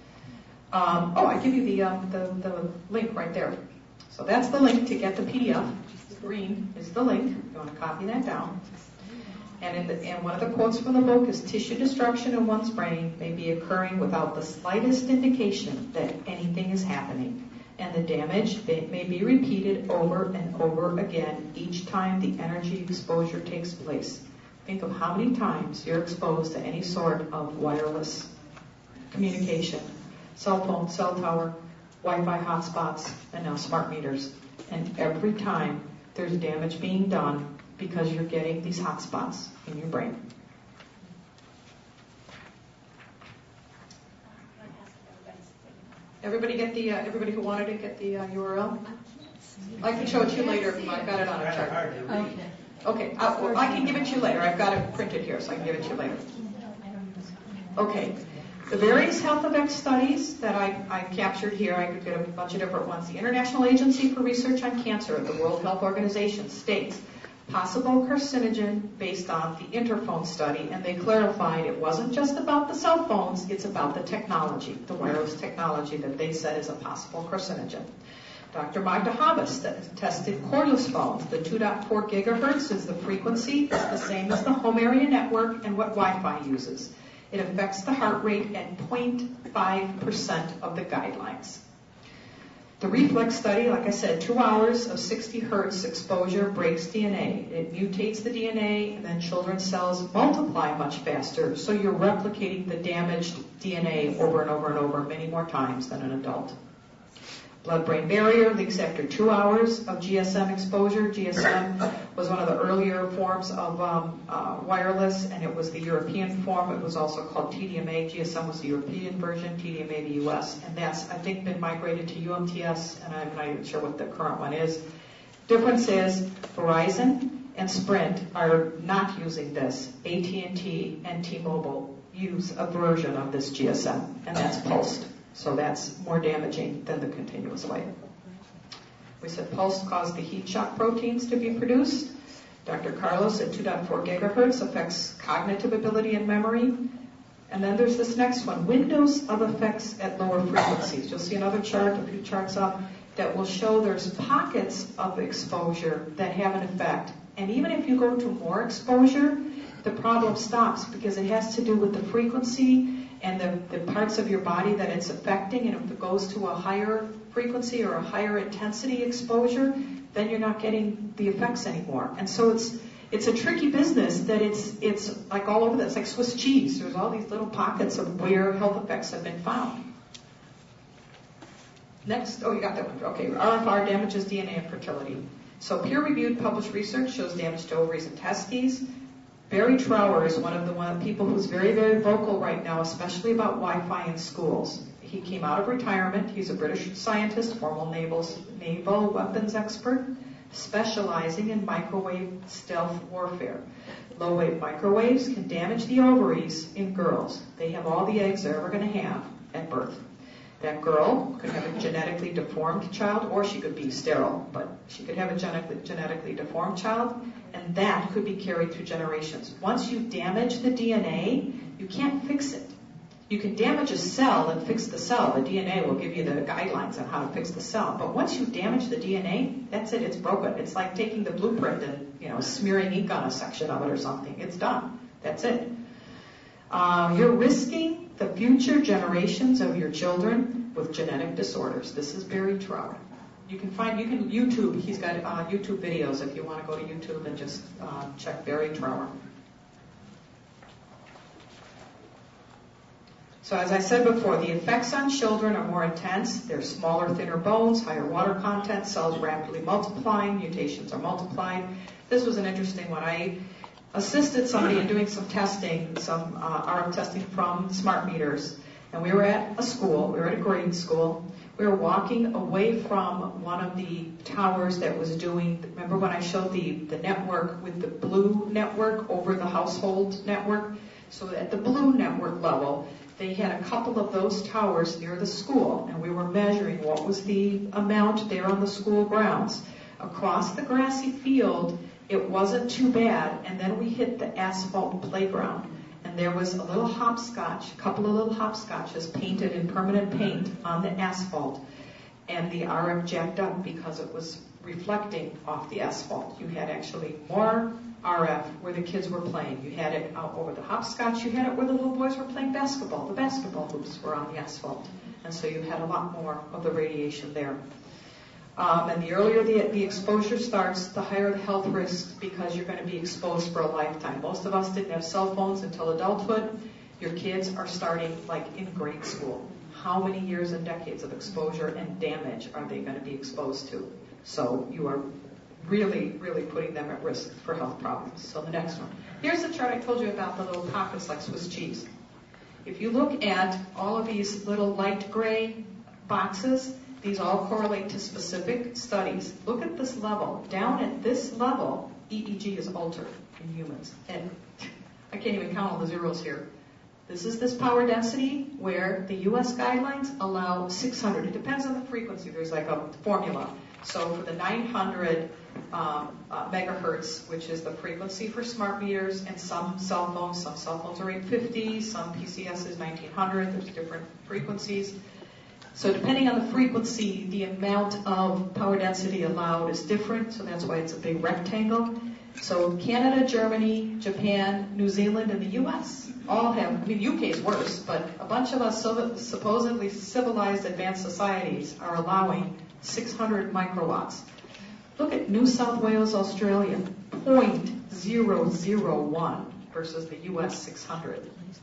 Um, oh, I give you the, um, the the link right there. So that's the link to get the P D F. Green is the link. You want to copy that down. And, in the, and one of the quotes from the book is, tissue destruction in one's brain may be occurring without the slightest indication that anything is happening. And the damage may be repeated over and over again each time the energy exposure takes place. Think of how many times you're exposed to any sort of wireless communication, cell phone, cell tower, Wi-Fi hotspots, and now smart meters. And every time there's damage being done because you're getting these hotspots in your brain. Everybody get the, uh, everybody who wanted it, get the uh, U R L? I can show it to you later if I've got it on a chart. Okay. Okay, I, well, I can give it to you later. I've got it printed here, so I can give it to you later. Okay. The various health effects studies that I, I captured here, I could get a bunch of different ones. The International Agency for Research on Cancer, the World Health Organization, states possible carcinogen based on the Interphone study, and they clarified it wasn't just about the cell phones, it's about the technology, the wireless technology that they said is a possible carcinogen. Doctor Magda Habas tested cordless phones. The two point four gigahertz is the frequency, it's the same as the home area network and what Wi-Fi uses. It affects the heart rate at zero point five percent of the guidelines. The reflex study, like I said, two hours of sixty hertz exposure breaks D N A. It mutates the D N A, and then children's cells multiply much faster, so you're replicating the damaged D N A over and over and over many more times than an adult. Blood-brain barrier leaks after two hours of G S M exposure. G S M was one of the earlier forms of um, uh, wireless, and it was the European form. It was also called T D M A. G S M was the European version, T D M A the U S, and that's, I think, been migrated to U M T S, and I'm not even sure what the current one is. Difference is Verizon and Sprint are not using this. A T and T and T-Mobile use a version of this G S M, and that's pulsed. So that's more damaging than the continuous wave. We said pulse caused the heat shock proteins to be produced. Doctor Carlos at two point four gigahertz affects cognitive ability and memory. And then there's this next one, windows of effects at lower frequencies. You'll see another chart, a few charts up, that will show there's pockets of exposure that have an effect. And even if you go to more exposure, the problem stops because it has to do with the frequency and the, the parts of your body that it's affecting. And if it goes to a higher frequency or a higher intensity exposure, then you're not getting the effects anymore. And so it's It's a tricky business that it's it's like all over. It's like Swiss cheese. There's all these little pockets of where health effects have been found. Next, oh, you got that one. Okay, R F R damages D N A and fertility. So peer-reviewed published research shows damage to ovaries and testes. Barry Trower is one of the one people who's very, very vocal right now, especially about Wi-Fi in schools. He came out of retirement. He's a British scientist, former naval, naval weapons expert, specializing in microwave stealth warfare. Low-wave microwaves can damage the ovaries in girls. They have all the eggs they're ever going to have at birth. That girl could have a genetically deformed child, or she could be sterile, but she could have a genetically, genetically deformed child, and that could be carried through generations. Once you damage the D N A, you can't fix it. You can damage a cell and fix the cell. The D N A will give you the guidelines on how to fix the cell. But once you damage the D N A, that's it. It's broken. It's like taking the blueprint and, you know, smearing ink on a section of it or something. It's done. That's it. Uh, you're risking the future generations of your children with genetic disorders. This is Barry Trower. You can find, you can YouTube. He's got uh, YouTube videos if you want to go to YouTube and just uh, check Barry Trower. So as I said before, the effects on children are more intense. There's smaller, thinner bones, higher water content, cells rapidly multiplying, mutations are multiplied. This was an interesting one. I assisted somebody in doing some testing, some uh, R F testing from smart meters. And we were at a school, we were at a grade school. We were walking away from one of the towers that was doing, remember when I showed the, the network with the blue network over the household network? So at the blue network level, they had a couple of those towers near the school, and we were measuring what was the amount there on the school grounds. Across the grassy field, it wasn't too bad, and then we hit the asphalt playground, and there was a little hopscotch, a couple of little hopscotches painted in permanent paint on the asphalt, and the R F jacked up because it was reflecting off the asphalt. You had actually more R F where the kids were playing. You had it out over the hopscotch. You had it where the little boys were playing basketball. The basketball hoops were on the asphalt. And so you had a lot more of the radiation there. Um, and the earlier the, the exposure starts, the higher the health risks because you're going to be exposed for a lifetime. Most of us didn't have cell phones until adulthood. Your kids are starting like in grade school. How many years and decades of exposure and damage are they going to be exposed to? So you are really, really putting them at risk for health problems. So the next one. Here's the chart I told you about, the little pockets like Swiss cheese. If you look at all of these little light gray boxes, these all correlate to specific studies. Look at this level. Down at this level, E E G is altered in humans. And I can't even count all the zeros here. This is this power density where the U S guidelines allow six hundred. It depends on the frequency. There's like a formula. So for the nine hundred um, uh, megahertz, which is the frequency for smart meters, and some cell phones, some cell phones are eight fifty, some P C S is nineteen hundred. There's different frequencies. So depending on the frequency, the amount of power density allowed is different. So that's why it's a big rectangle. So Canada, Germany, Japan, New Zealand, and the U S all have, I mean, U K is worse, but a bunch of us supposedly civilized advanced societies are allowing six hundred microwatts. Look at New South Wales, Australia, zero point zero zero one versus the U S six hundred.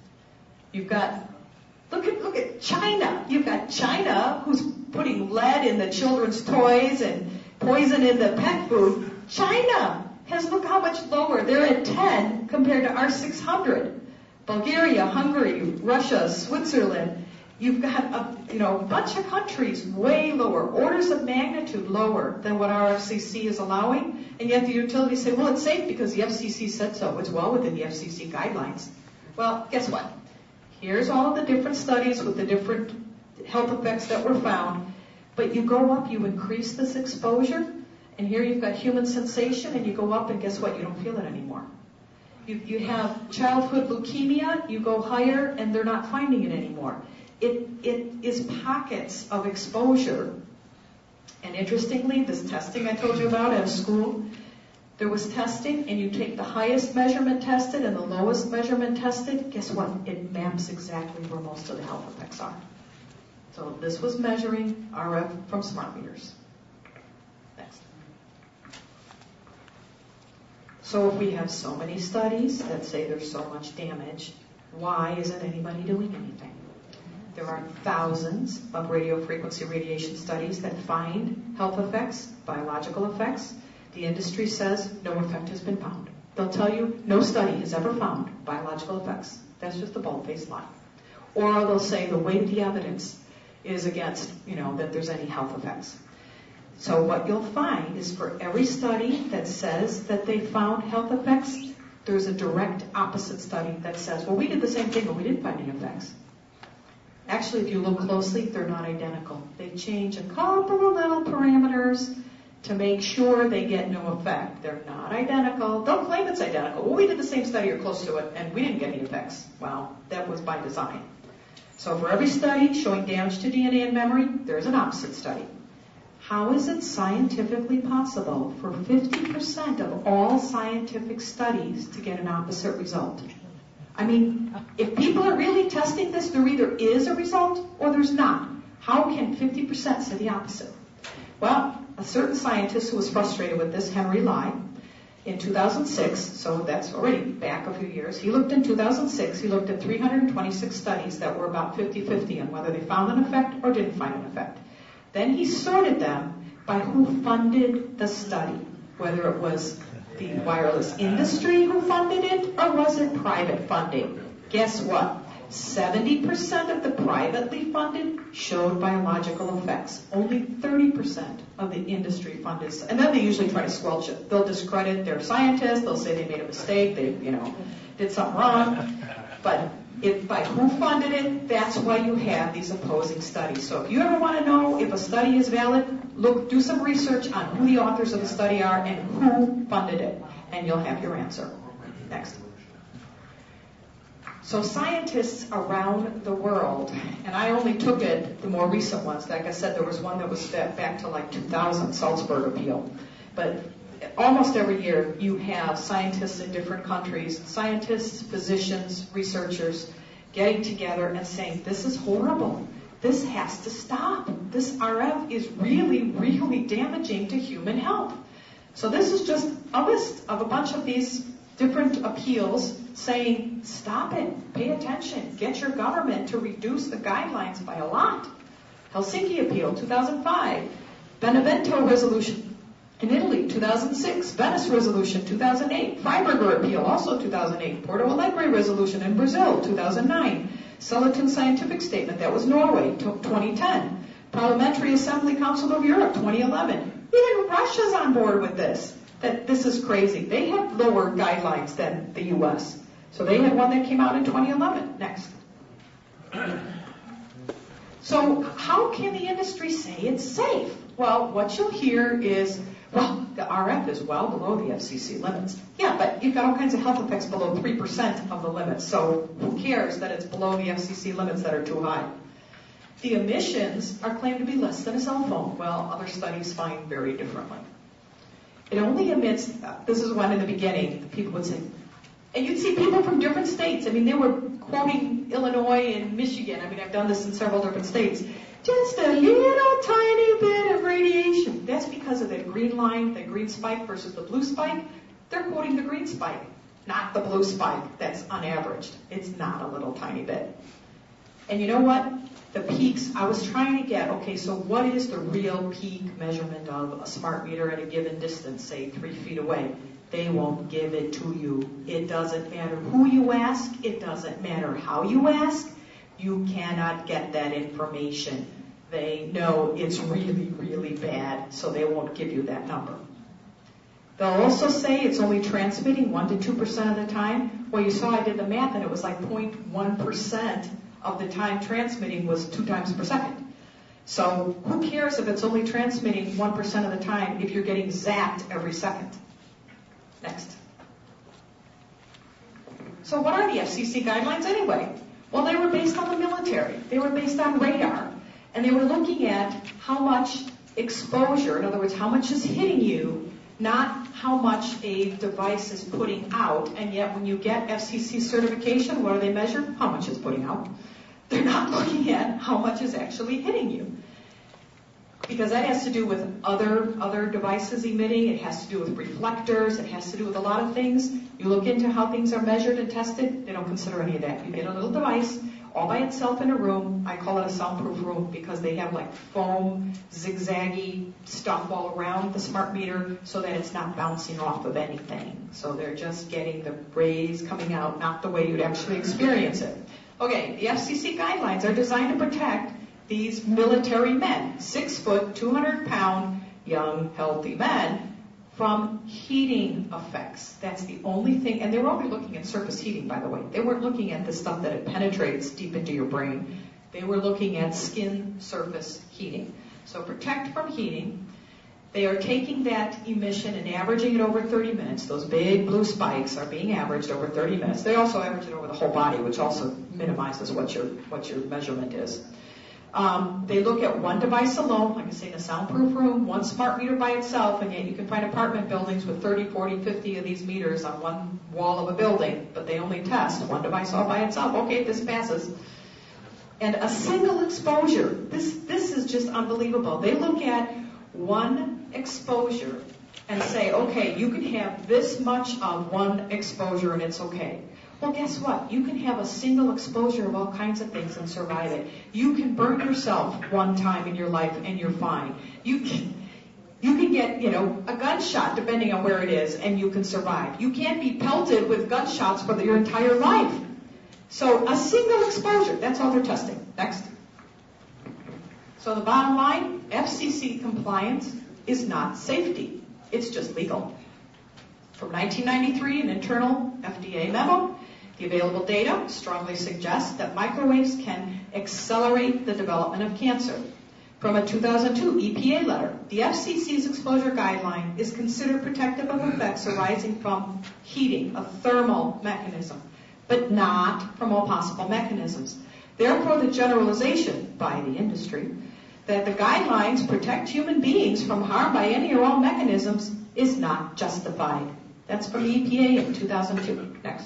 You've got, look at, look at China. You've got China who's putting lead in the children's toys and poison in the pet food. China has, look how much lower. They're at ten compared to our six hundred. Bulgaria, Hungary, Russia, Switzerland. You've got a, you know, a bunch of countries way lower, orders of magnitude lower than what our F C C is allowing, and yet the utilities say, well, it's safe because the F C C said so. It's well within the F C C guidelines. Well, guess what? Here's all of the different studies with the different health effects that were found, but you go up, you increase this exposure, and here you've got human sensation, and you go up, and guess what? You don't feel it anymore. You, you have childhood leukemia, you go higher, and they're not finding it anymore. It, it is pockets of exposure. And interestingly, this testing I told you about at school, there was testing, and you take the highest measurement tested and the lowest measurement tested, guess what? It maps exactly where most of the health effects are. So this was measuring R F from smart meters. Next. So if we have so many studies that say there's so much damage, why isn't anybody doing anything? There are thousands of radio frequency radiation studies that find health effects, biological effects. The industry says no effect has been found. They'll tell you no study has ever found biological effects. That's just a bold-faced lie. Or they'll say the weight of the evidence is against, you know, that there's any health effects. So what you'll find is for every study that says that they found health effects, there's a direct opposite study that says, well, we did the same thing, but we didn't find any effects. Actually, if you look closely, they're not identical. They change a couple of little parameters to make sure they get no effect. They're not identical. They'll claim it's identical. Well, we did the same study or close to it, and we didn't get any effects. Well, that was by design. So for every study showing damage to D N A and memory, there's an opposite study. How is it scientifically possible for fifty percent of all scientific studies to get an opposite result? I mean, if people are really testing this, there either is a result or there's not. How can fifty percent say the opposite? Well, a certain scientist who was frustrated with this, Henry Lai, in two thousand six, so that's already back a few years, he looked in two thousand six, he looked at three hundred twenty-six studies that were about fifty-fifty on whether they found an effect or didn't find an effect. Then he sorted them by who funded the study, whether it was the wireless industry who funded it or was it private funding. Guess what? seventy percent of the privately funded showed biological effects. Only thirty percent of the industry funded. And then they usually try to squelch it. They'll discredit their scientists. They'll say they made a mistake. They, you know, did something wrong. But if by who funded it, that's why you have these opposing studies. So if you ever want to know if a study is valid, look, do some research on who the authors of the study are and who funded it, and you'll have your answer. Next. So scientists around the world, and I only took it, the more recent ones, like I said, there was one that was back to like two thousand, Salzburg Appeal. But almost every year you have scientists in different countries, scientists, physicians, researchers, getting together and saying, this is horrible. This has to stop. This R F is really, really damaging to human health. So this is just a list of a bunch of these different appeals saying, stop it, pay attention, get your government to reduce the guidelines by a lot. Helsinki Appeal, two thousand five. Benevento Resolution in Italy, two thousand six. Venice Resolution, two thousand eight. Freiburger Appeal, also two thousand eight. Porto Alegre Resolution in Brazil, two thousand nine. Sullivan Scientific Statement, that was Norway, twenty ten. Parliamentary Assembly Council of Europe, twenty eleven. Even Russia's on board with this, that this is crazy. They have lower guidelines than the U S. So they had one that came out in twenty eleven. Next. So how can the industry say it's safe? Well, what you'll hear is, well, the R F is well below the F C C limits. Yeah, but you've got all kinds of health effects below three percent of the limits. So who cares that it's below the F C C limits that are too high? The emissions are claimed to be less than a cell phone. Well, other studies find very differently. It only emits, this is when in the beginning, people would say, and you'd see people from different states. I mean, they were quoting Illinois and Michigan. I mean, I've done this in several different states. Just a little tiny bit of radiation. That's because of the green line, the green spike versus the blue spike. They're quoting the green spike, not the blue spike that's unaveraged. It's not a little tiny bit. And you know what? The peaks, I was trying to get, okay, so what is the real peak measurement of a smart meter at a given distance, say three feet away? They won't give it to you. It doesn't matter who you ask. It doesn't matter how you ask. You cannot get that information. They know it's really, really bad, so they won't give you that number. They'll also say it's only transmitting one to two percent of the time. Well, you saw I did the math, and it was like zero point one percent of the time transmitting was two times per second. So who cares if it's only transmitting one percent of the time if you're getting zapped every second? Next. So what are the F C C guidelines anyway? Well, they were based on the military. They were based on radar. And they were looking at how much exposure, in other words, how much is hitting you, not how much a device is putting out. And yet when you get F C C certification, what do they measure? How much it's putting out. They're not looking at how much is actually hitting you. Because that has to do with other, other devices emitting. It has to do with reflectors. It has to do with a lot of things. You look into how things are measured and tested, they don't consider any of that. You get a little device all by itself in a room. I call it a soundproof room because they have like foam, zigzaggy stuff all around the smart meter so that it's not bouncing off of anything. So they're just getting the rays coming out, not the way you'd actually experience it. Okay, the F C C guidelines are designed to protect these military men, six foot, two hundred pound, young, healthy men, from heating effects. That's the only thing, and they were only looking at surface heating, by the way. They weren't looking at the stuff that it penetrates deep into your brain. They were looking at skin surface heating. So protect from heating. They are taking that emission and averaging it over thirty minutes. Those big blue spikes are being averaged over thirty minutes. They also average it over the whole body, which also minimizes what your, what your measurement is. Um, they look at one device alone, like I say, in a soundproof room, one smart meter by itself, and yet you can find apartment buildings with thirty, forty, fifty of these meters on one wall of a building, but they only test one device all by itself. Okay, this passes. And a single exposure, this, this is just unbelievable. They look at one exposure and say, okay, you can have this much of one exposure and it's okay. Well, guess what? You can have a single exposure of all kinds of things and survive it. You can burn yourself one time in your life and you're fine. You can, you can get, you know, a gunshot depending on where it is and you can survive. You can't be pelted with gunshots for your entire life. So a single exposure, that's all they're testing. Next. So the bottom line, F C C compliance is not safety. It's just legal. From nineteen ninety-three, an internal F D A memo. The available data strongly suggests that microwaves can accelerate the development of cancer. From a two thousand two E P A letter, the F C C's exposure guideline is considered protective of effects arising from heating, a thermal mechanism, but not from all possible mechanisms. Therefore, the generalization by the industry that the guidelines protect human beings from harm by any or all mechanisms is not justified. That's from the E P A in two thousand two. Next.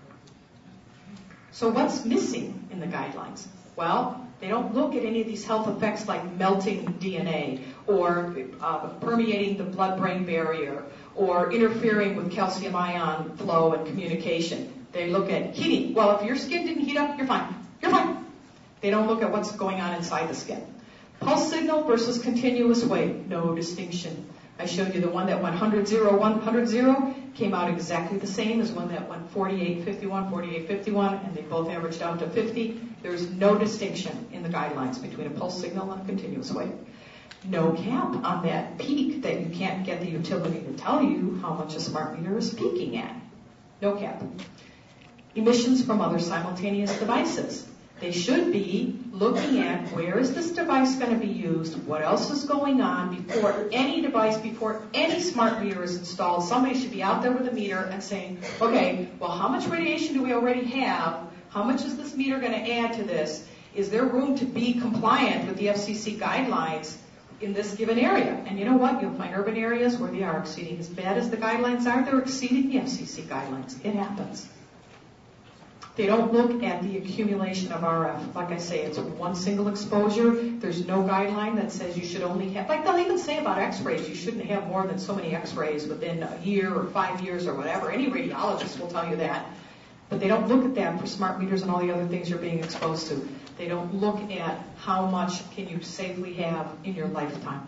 So what's missing in the guidelines? Well, they don't look at any of these health effects like melting D N A or uh, permeating the blood-brain barrier or interfering with calcium ion flow and communication. They look at heating. Well, if your skin didn't heat up, you're fine. You're fine. They don't look at what's going on inside the skin. Pulse signal versus continuous wave, no distinction. I showed you the one that went one hundred, zero, one hundred, zero, came out exactly the same as one that went forty-eight, fifty-one, forty-eight, fifty-one, and they both averaged out to fifty. There's no distinction in the guidelines between a pulse signal and a continuous wave. No cap on that peak that you can't get the utility to tell you how much a smart meter is peaking at. No cap. Emissions from other simultaneous devices. They should be looking at where is this device going to be used, what else is going on before any device, before any smart meter is installed. Somebody should be out there with a meter and saying, okay, well, how much radiation do we already have? How much is this meter going to add to this? Is there room to be compliant with the F C C guidelines in this given area? And you know what? You'll find urban areas where they are exceeding. As bad as the guidelines are, they're exceeding the F C C guidelines. It happens. They don't look at the accumulation of R F. Like I say, it's one single exposure. There's no guideline that says you should only have, like they'll even say about x-rays, you shouldn't have more than so many x-rays within a year or five years or whatever. Any radiologist will tell you that. But they don't look at that for smart meters and all the other things you're being exposed to. They don't look at how much can you safely have in your lifetime.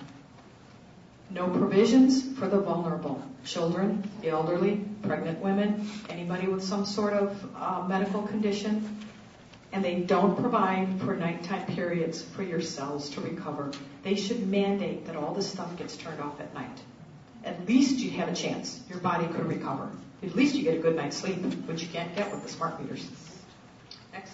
No provisions for the vulnerable. Children, the elderly, pregnant women, anybody with some sort of uh, medical condition. And they don't provide for nighttime periods for your cells to recover. They should mandate that all this stuff gets turned off at night. At least you have a chance. Your body could recover. At least you get a good night's sleep, which you can't get with the smart meters. Next.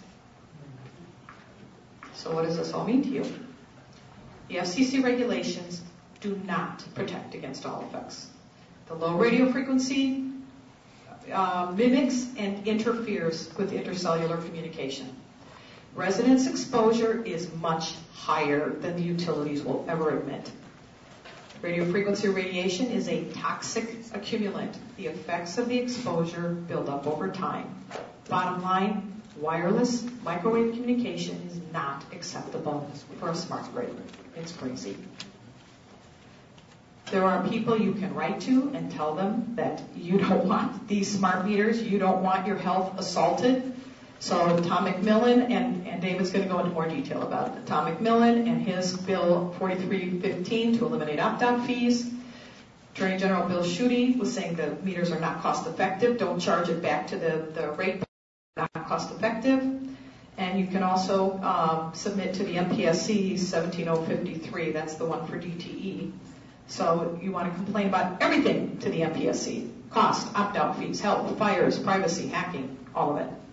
So what does this all mean to you? The F C C regulations do not protect against all effects. The low radio frequency uh, mimics and interferes with intercellular communication. Residence exposure is much higher than the utilities will ever admit. Radio frequency radiation is a toxic accumulant. The effects of the exposure build up over time. Bottom line, wireless microwave communication is not acceptable for a smart grid. It's crazy. There are people you can write to and tell them that you don't want these smart meters, you don't want your health assaulted. So Tom McMillan, and, and David's going to go into more detail about it. Tom McMillan and his bill forty-three fifteen to eliminate opt-out fees. Attorney General Bill Schuette was saying the meters are not cost effective. Don't charge it back to the, the rate, not cost effective. And you can also um, submit to the M P S C seventeen oh fifty-three. That's the one for D T E. So you want to complain about everything to the M P S C. Cost, opt-out fees, health, fires, privacy, hacking, all of it.